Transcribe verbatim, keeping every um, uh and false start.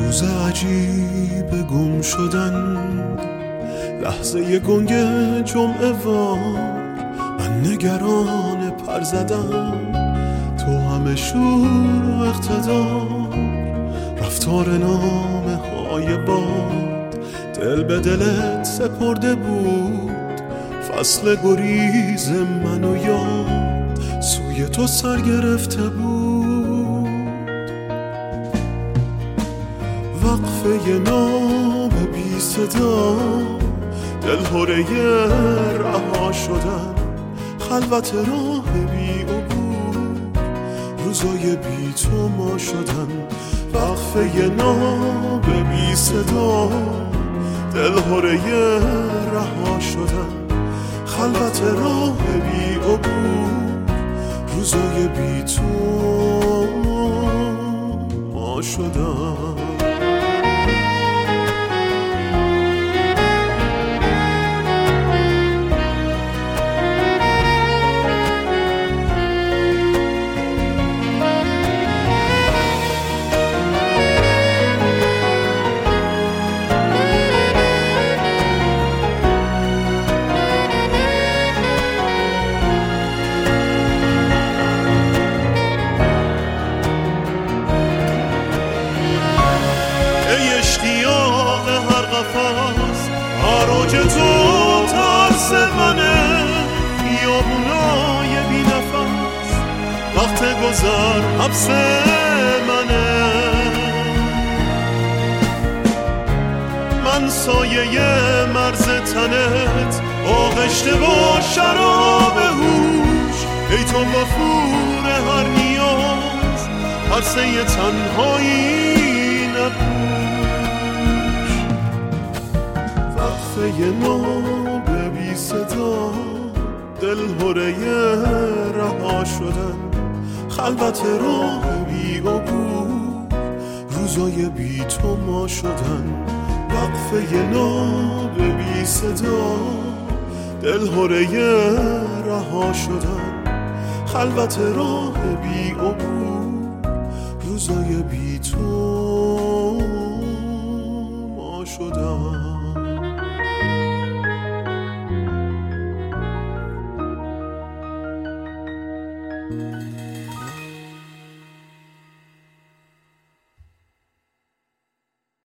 روز عجیب گم شدن، لحظه گنگ جمعه وار، من نگران پر زدم، تو همه شور و اقتدار، رفتار نامه های باد دل به دلت سپرده بود، فصل گریز من و یاد سوی تو سر گرفته بود. وقفه نام بی صدا، دلهوره رها شدن، خلوت راه بی عبور، روزای بی تو ما شدن. وقفه نام بی صدا، دلهوره رها شدن، خلوت راه بی عبور، روزای بی تو ما شدن. اشتیاق هر قفص آروج تو ترس منه، خیابونای بی نفس وقت گذر حبس منه. من سایه مرز تنت، آغشته با شراب هوش، ای تو غفور هر نیاز، عرصه تنهایی نبود. وقفه نام بی صدا، دلهوره رها شدن، خلوت راه بی عبور، روزای بی تو ما شدن. وقفه نام بی صدا، دلهوره رها شدن، خلوت راه بی عبور، روزای بی تو ما شدن.